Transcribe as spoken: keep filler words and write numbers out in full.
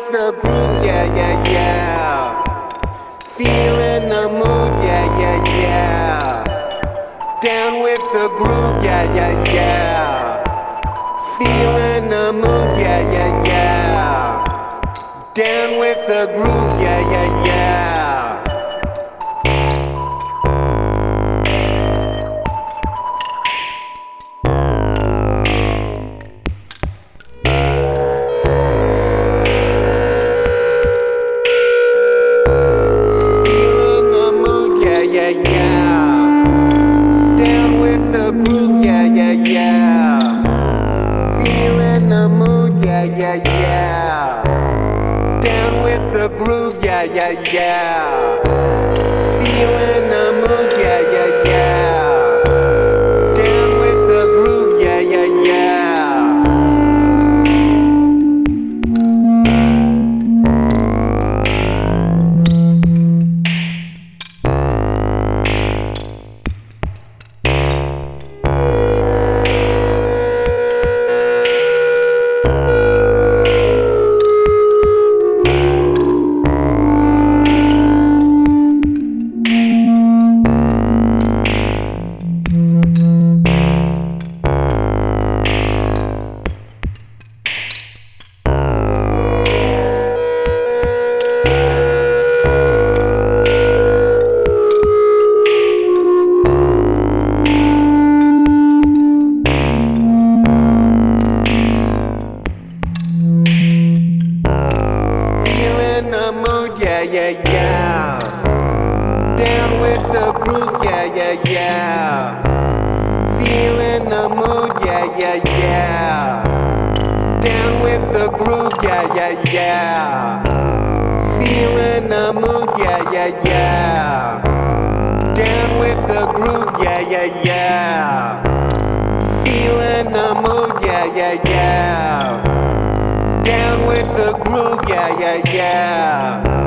the groove, yeah, yeah, yeah. Feeling the mood, yeah, yeah, yeah. Down with the groove, yeah, yeah, yeah. Feeling the mood, yeah, yeah, yeah. Down with the groove, yeah, yeah, yeah. Feeling the mood, yeah, yeah, yeah. Down with the groove, yeah, yeah, yeah. Feeling the mood, yeah, yeah, yeah. Down with the groove, yeah, yeah, yeah. Feeling the mood, yeah, yeah, yeah. Down with the groove, yeah, yeah, yeah. Feeling the mood, yeah, yeah, yeah. Down with the groove, yeah, yeah, yeah. Feeling the mood, yeah, yeah, yeah. Down with the groove, yeah, yeah, yeah. Feeling the mood, yeah, yeah, yeah. Down with the groove, yeah, yeah, yeah. Feeling the mood, yeah, yeah, yeah. Down with the groove, yeah, yeah, yeah.